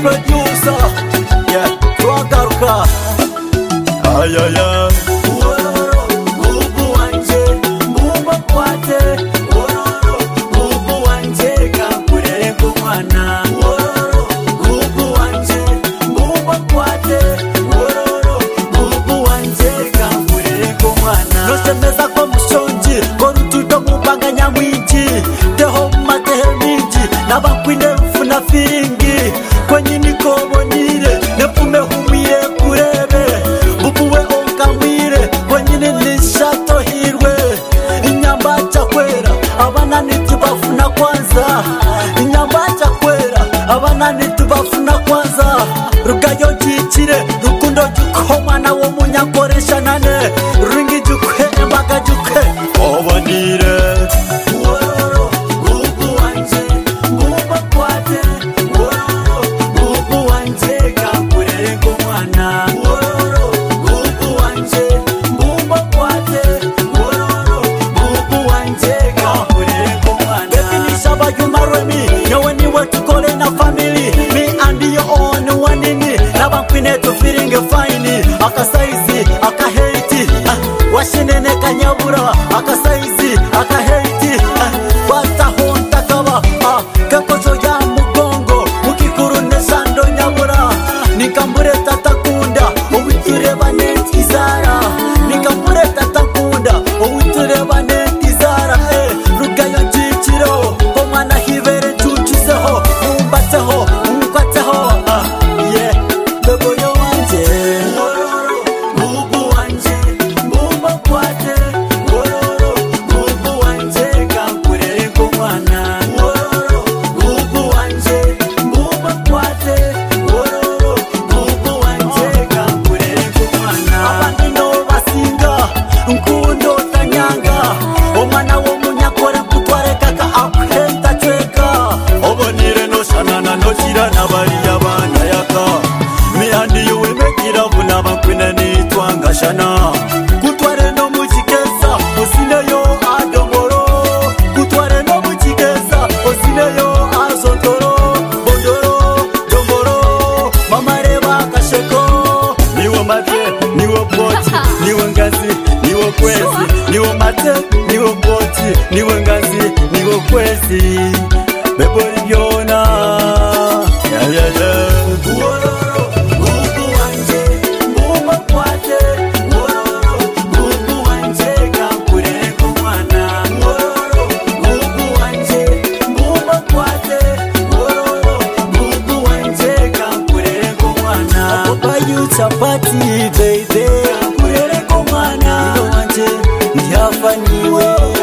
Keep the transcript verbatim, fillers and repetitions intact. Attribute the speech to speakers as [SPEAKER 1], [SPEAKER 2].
[SPEAKER 1] producer. Yeah, twagaruka. Ayaya. Wororo, gugu wanje, mbumba kwate. Wororo, gugu wanje, kakurere kumwana. Wororo, gugu wanje, mbumba kwate. Wororo, gugu wanje, kakurere kumwana. Nosemeza kwa mushonji, korututo mubanga nyamwinji. Teho matehe minji, nabakwine mfuna firingi. Kwenye nikobo nire, nefume humire kurebe. Bubuwe onkamwire, kwenye nishato hirwe. Inyambacha kwera, abana nitubafuna kwanza. Inyambacha kwera, abana nitubafuna kwanza. Rugayo jikire, rukundo jukoma na wo munyakoresha nane. Ringi jukwe, embaga jukwe. Obo nire. Wororo, gugu wanje, mbumba kwate. Wororo, gugu wanje, kakurere kumwana. Wororo, gugu wanje, mbumba kwate. Wororo, gugu wanje, kakurere kumwana. Definisha bayuma remi, nyawe niwe tukole na family. Me and your own wanini, nabakwine tu feeling fine. Akasaizi, akaheti, washinene kanyabura. Akasaizi, akaheti, basta honta kaba. Kakoso ya mugongo, mukikuru nesando nyabura. Nikambure tatakunda, uwitureba netizara. Nikambure tatakunda, uwitureba netizara. Rugayo jikiro, komana hibere chuchiseho. Mumbateho, mumbateho. Yeah, beboyo wanje. Wororo, gugu wanje, mbumba kwate. Wororo, gugu wanje, kakurere kumwana. Wororo, gugu wanje, mbumba kwate. Wororo, gugu wanje, kakurere kumwana. Abandi no basinga, nkundo tanyanga. Omwana wo munyakore kutware kaka akwenta chweka. Obonire no shanana no chira na bari abana yaka. Mihandi yuwe mekira vuna bakwine ni twanga shana. Kutware no mujikesa, osine yo adomoro. Kutware no mujikesa, osine yo azondoro. Bondoro, domoro, mamareba kasheko. Niwe mate, niwe poti, niwe ngazi, niwe kwezi. Niwe mate, niwe poti, niwe ngazi, niwe kwezi. Bebo libyona. Yeah, yeah, yeah. Wororo, gugu wanje, mbumba kwate. Wororo, gugu wanje, kakurere kumwana. Wororo, gugu wanje, mbumba kwate. Wororo, gugu wanje, kakurere kumwana. Papa yu chapati, baby. Kakurere kumwana. Ino wanje, ndihafaniwe.